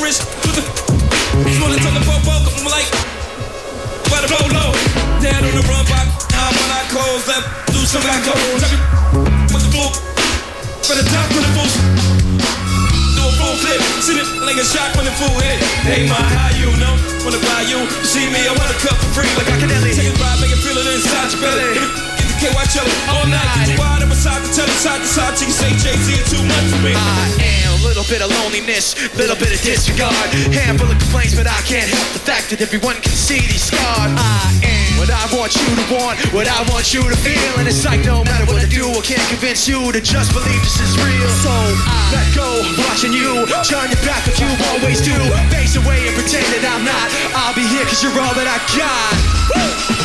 rich with the smalling to the popo. I'm like, by the bolo. Dad on the run by when I close left, do some back up. With the book, for the top of the boost. Do a full flip, sit it like a shot when the full hit. Hey, my, how you know? Wanna buy you? See me, I want a cup for free. Like I can take it by, make it feel it inside your belly. Get the KY chillin' all night. Get you wide up beside the tell side to side till you say Jay-Z too much for me. I am a little bit of loneliness, little bit of disregard. Handful of complaints, but I can't help the fact that everyone can see these scars. I am what I want you to want, what I want you to feel. And it's like no matter what I do, I can't convince you to just believe this is real. So I let go, watching you turn your back like you always do. Face away and pretend that I'm not. I'll be here cause you're all that I got. Woo!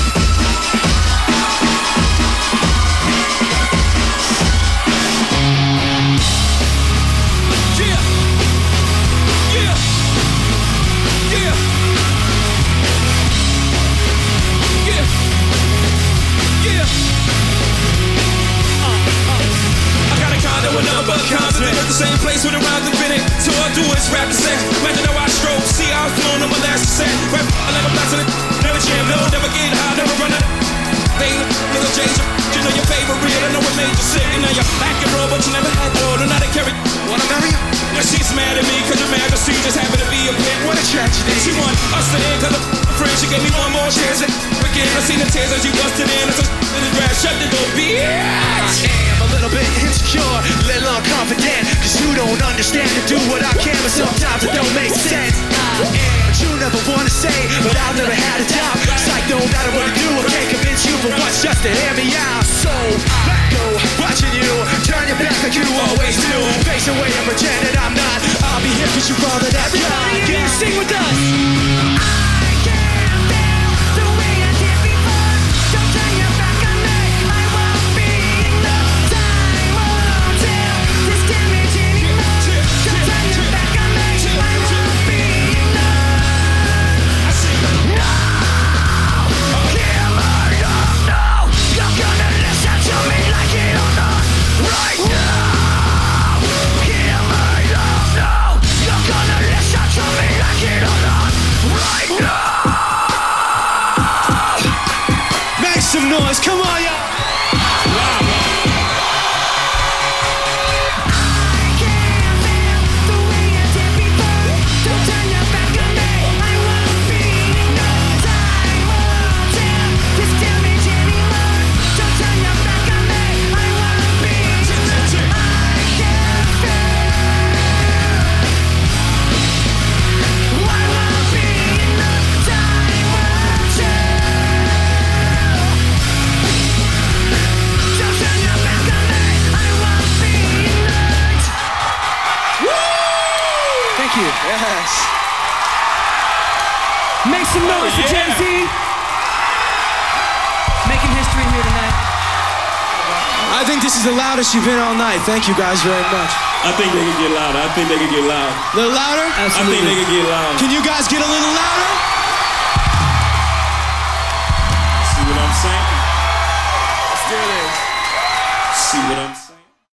But confident at the same place with a rhyme to fit it. So all I do is rap the sex. Imagine how I stroke. See how I was flown on my last set. Rap, I like a blast in it. Never jam, no, never get high, never run out. They look at change. You know your favorite real. I know what made you sick. And now you're back and roll, but you never had more. Now they carry. Wanna marry you? Now she's mad at me cause your magazine just happened to be a pimp. What a tragedy. She want us to end cause a friend. She gave me one more chance. Again, I seen the tears as you busted in. It's a in the grass. Shut the door, bitch. A little bit insecure, little unconfident, cause you don't understand to do what I can, but sometimes it don't make sense. But you never wanna say, but I've never had a doubt. It's like no matter what I do, I can't convince you for once just to hear me out. So let go, watching you turn your back like you always do. Face away and pretend that I'm not. I'll be here cause you're all that I've got. Can you sing with us? Some noise, come on, y'all! Yes. Make some noise for Jay-Z. Making history here tonight. I think this is the loudest you've been all night. Thank you guys very much. I think they could get louder. I think they could get loud. A little louder? Absolutely. I think they could get loud. Can you guys get a little louder? See what I'm saying? Let's do this. See what I'm saying?